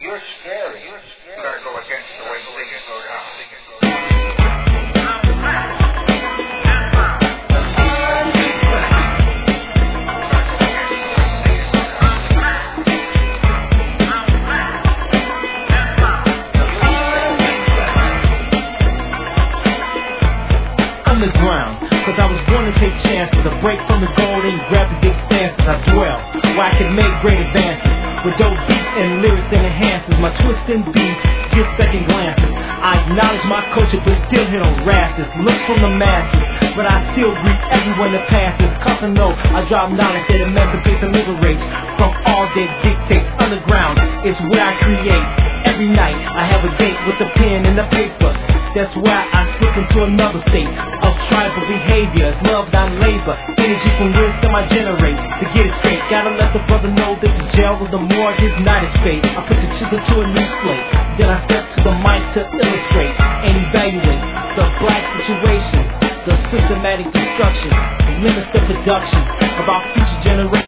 You're scary. You gotta go against the way things go down. Underground, cause I was born to take chances, a break from the gold and grab the big stances. I dwell where I can make great advances with dope beats and lyrics that enhances my twist and beats, get second glances. I acknowledge my culture but still hit on rashes. Look from the masses, but I still greet everyone that passes. Cause I know I drop knowledge that emancipates and liberates from all that dictates. Underground is where I create. Every night I have a date with the pen and the paper. That's why I slip into another state of tribal behavior. It's love, not labor. Energy from wisdom I generate. To get it straight, gotta let the brother know that the jail or the morgue is not his fate. I put the chisel to a new slate. Then I step to the mic to illustrate and evaluate the black situation, the systematic destruction, the limits of production of our future generations.